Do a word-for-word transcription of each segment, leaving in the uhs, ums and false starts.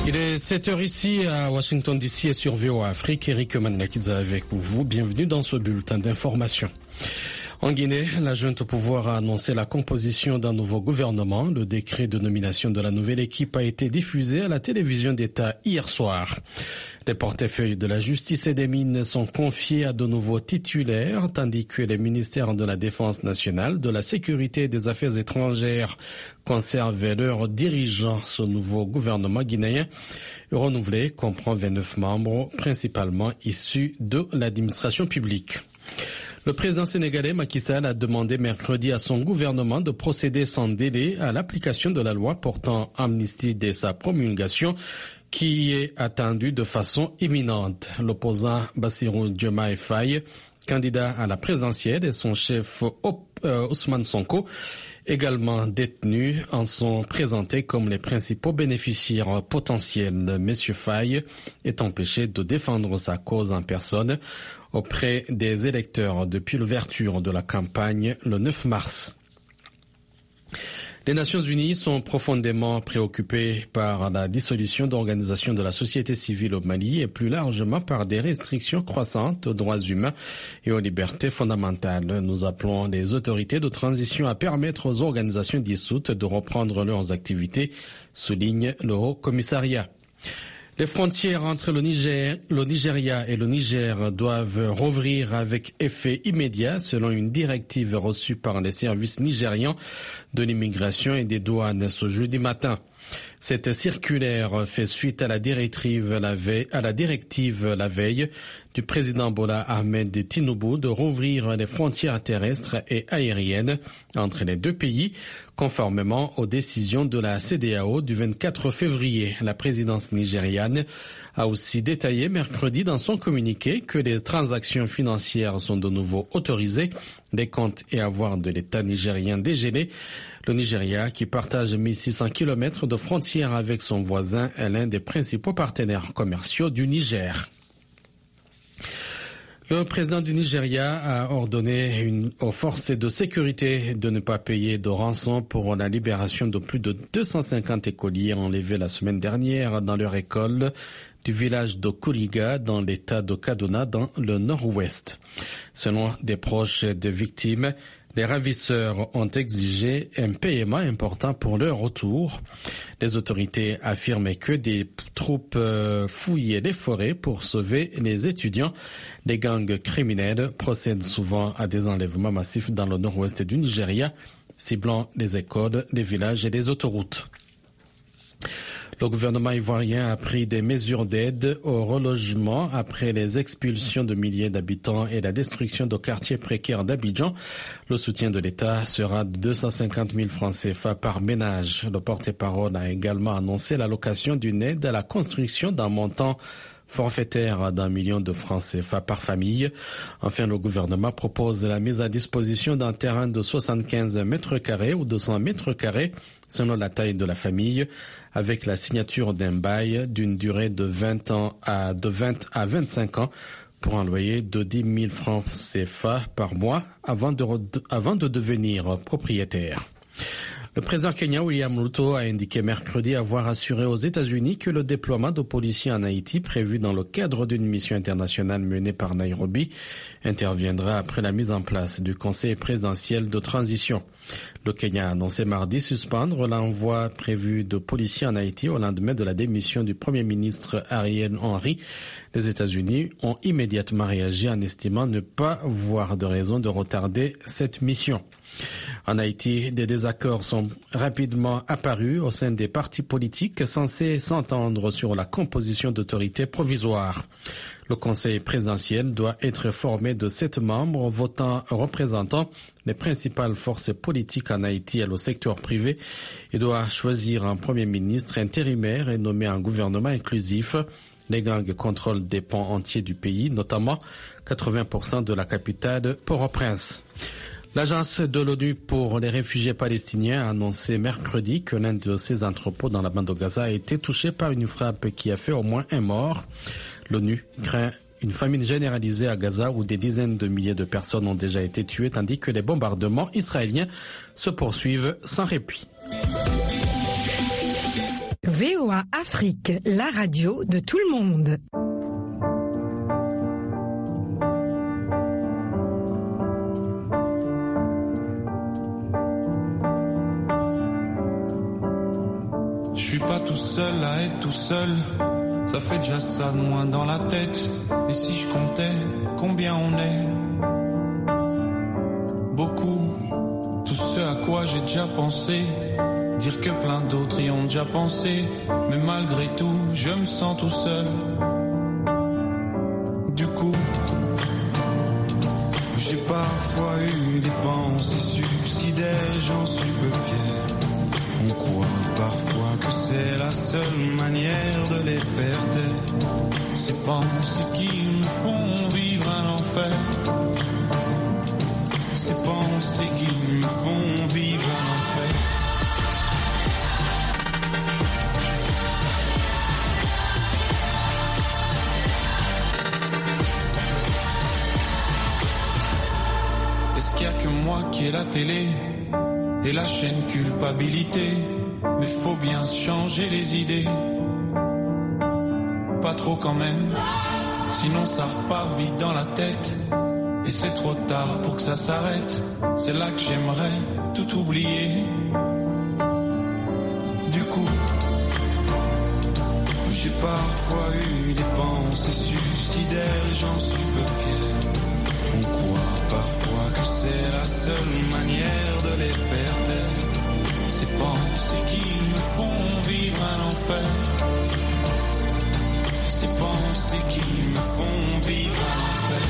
Il est sept heures ici à Washington D C et sur V O A Afrique. Eric Manelakiza avec vous. Bienvenue dans ce bulletin d'information. En Guinée, la junte au pouvoir a annoncé la composition d'un nouveau gouvernement. Le décret de nomination de la nouvelle équipe a été diffusé à la télévision d'État hier soir. Les portefeuilles de la justice et des mines sont confiés à de nouveaux titulaires, tandis que les ministères de la Défense nationale, de la Sécurité et des Affaires étrangères conservent leurs dirigeants. Ce nouveau gouvernement guinéen renouvelé comprend vingt-neuf membres, principalement issus de l'administration publique. Le président sénégalais Macky Sall a demandé mercredi à son gouvernement de procéder sans délai à l'application de la loi portant amnistie dès sa promulgation, qui est attendue de façon imminente. L'opposant Bassirou Diomaye Faye, candidat à la présidentielle, et son chef euh, Ousmane Sonko, également détenus, en sont présentés comme les principaux bénéficiaires potentiels. Monsieur Faye est empêché de défendre sa cause en personne auprès des électeurs depuis l'ouverture de la campagne le neuf mars. Les Nations Unies sont profondément préoccupées par la dissolution d'organisations de la société civile au Mali et plus largement par des restrictions croissantes aux droits humains et aux libertés fondamentales. Nous appelons les autorités de transition à permettre aux organisations dissoutes de reprendre leurs activités, souligne le Haut Commissariat. Les frontières entre le Niger, le Nigeria et le Niger doivent rouvrir avec effet immédiat selon une directive reçue par les services nigérians de l'immigration et des douanes ce jeudi matin. Cette circulaire fait suite à la directive la veille, à la directive la veille du président Bola Ahmed Tinubu de rouvrir les frontières terrestres et aériennes entre les deux pays, conformément aux décisions de la C E D E A O du vingt-quatre février. La présidence nigériane a aussi détaillé mercredi dans son communiqué que les transactions financières sont de nouveau autorisées, les comptes et avoirs de l'État nigérien dégelés. Le Nigeria, qui partage mille six cents kilomètres de frontières avec son voisin, est l'un des principaux partenaires commerciaux du Niger. Le président du Nigeria a ordonné une, aux forces de sécurité de ne pas payer de rançon pour la libération de plus de deux cent cinquante écoliers enlevés la semaine dernière dans leur école du village de Kuriga dans l'état de Kaduna dans le nord-ouest. Selon des proches des victimes, les ravisseurs ont exigé un paiement important pour leur retour. Les autorités affirment que des troupes fouillaient les forêts pour sauver les étudiants. Les gangs criminels procèdent souvent à des enlèvements massifs dans le nord-ouest du Nigeria, ciblant les écoles, les villages et les autoroutes. Le gouvernement ivoirien a pris des mesures d'aide au relogement après les expulsions de milliers d'habitants et la destruction de quartiers précaires d'Abidjan. Le soutien de l'État sera de deux cent cinquante mille francs C F A par ménage. Le porte-parole a également annoncé l'allocation d'une aide à la construction d'un montant forfaitaire d'un million de francs C F A par famille. Enfin, le gouvernement propose la mise à disposition d'un terrain de soixante-quinze mètres carrés ou deux cents mètres carrés selon la taille de la famille, avec la signature d'un bail d'une durée de vingt ans à, de vingt à vingt-cinq ans pour un loyer de dix mille francs C F A par mois avant de, avant de devenir propriétaire. Le président kenyan William Ruto a indiqué mercredi avoir assuré aux États-Unis que le déploiement de policiers en Haïti prévu dans le cadre d'une mission internationale menée par Nairobi interviendra après la mise en place du Conseil présidentiel de transition. Le Kenya a annoncé mardi suspendre l'envoi prévu de policiers en Haïti au lendemain de la démission du Premier ministre Ariel Henry. Les États-Unis ont immédiatement réagi en estimant ne pas voir de raison de retarder cette mission. En Haïti, des désaccords sont rapidement apparus au sein des partis politiques censés s'entendre sur la composition d'autorités provisoires. Le Conseil présidentiel doit être formé de sept membres votant représentant les principales forces politiques en Haïti et le secteur privé et doit choisir un Premier ministre intérimaire et nommer un gouvernement inclusif. Les gangs contrôlent des pans entiers du pays, notamment quatre-vingts pour cent de la capitale Port-au-Prince. L'agence de l'ONU pour les réfugiés palestiniens a annoncé mercredi que l'un de ses entrepôts dans la bande de Gaza a été touché par une frappe qui a fait au moins un mort. L'ONU craint une famine généralisée à Gaza où des dizaines de milliers de personnes ont déjà été tuées tandis que les bombardements israéliens se poursuivent sans répit. V O A Afrique, la radio de tout le monde. Je suis pas tout seul à être tout seul, ça fait déjà ça de moins dans la tête. Et si je comptais combien on est? Beaucoup, tout ce à quoi j'ai déjà pensé, dire que plein d'autres y ont déjà pensé. Mais malgré tout, je me sens tout seul. Du coup, j'ai parfois eu des pensées suicidaires, j'en suis peu fier. On croit parfois que c'est la seule manière de les faire taire. Ces pensées qui nous font vivre un enfer. Ces pensées qui me font vivre un enfer. Est-ce qu'il y a que moi qui ai la télé et la chaîne culpabilité? Mais faut bien se changer les idées. Pas trop quand même, sinon ça repart vite dans la tête. Et c'est trop tard pour que ça s'arrête. C'est là que j'aimerais tout oublier. Du coup, j'ai parfois eu des pensées suicidaires et j'en suis peu fier. On croit parfois que c'est la seule manière de les faire taire. Ces pensées qui me font vivre un enfer. Ces pensées qui me font vivre un enfer.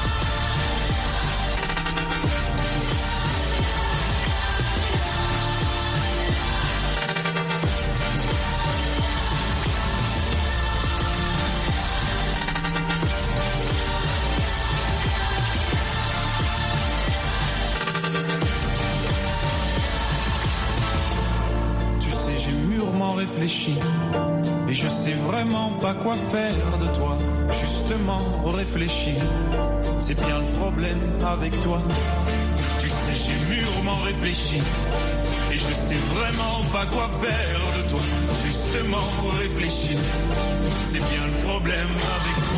Réfléchi, et je sais vraiment pas quoi faire de toi. Justement, réfléchir, c'est bien le problème avec toi. Tu sais, j'ai mûrement réfléchi, et je sais vraiment pas quoi faire de toi. Justement, réfléchir, c'est bien le problème avec toi.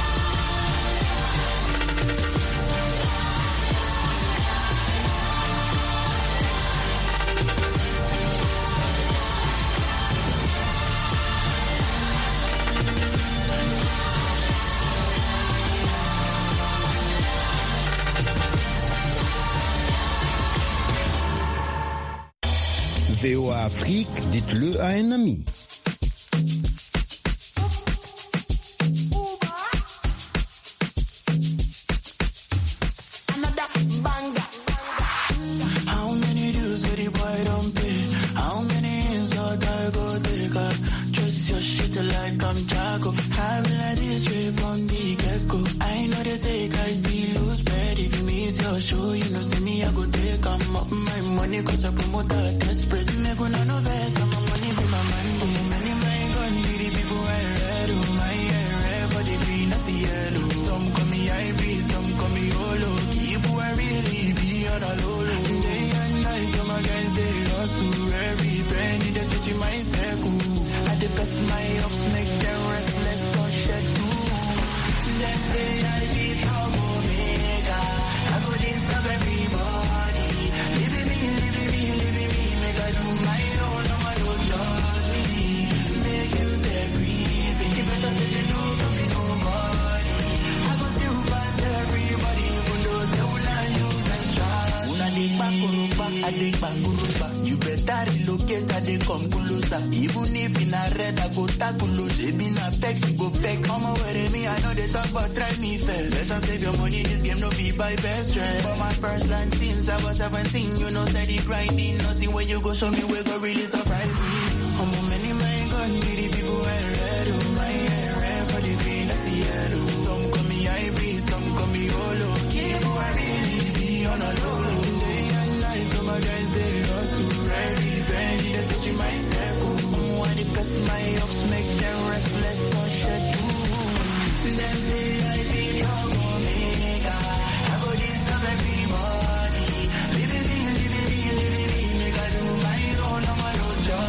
V O A Afrique, dites-le à un ami. You better relocate, I dey come closer. Even if in a red, I go tackle. She be na pex, you go peck. Come over with me, I know they talk, but try me first. Better save your money, this game no be by best friend. But my first line since I was seventeen, you know steady grinding. Nothing where you go, show me where go really surprise me. I'm a many my gun, be the people I read. Oh my hair, red for the green, that's the yellow. Some call me I B, some call me Olo. Keep who I really be on a low. Day and night, so my guys they hustle. Every penny they touching my circle. I'm one because my ups make them restless, so shit too. Them say I be your omega. I go disturb everybody.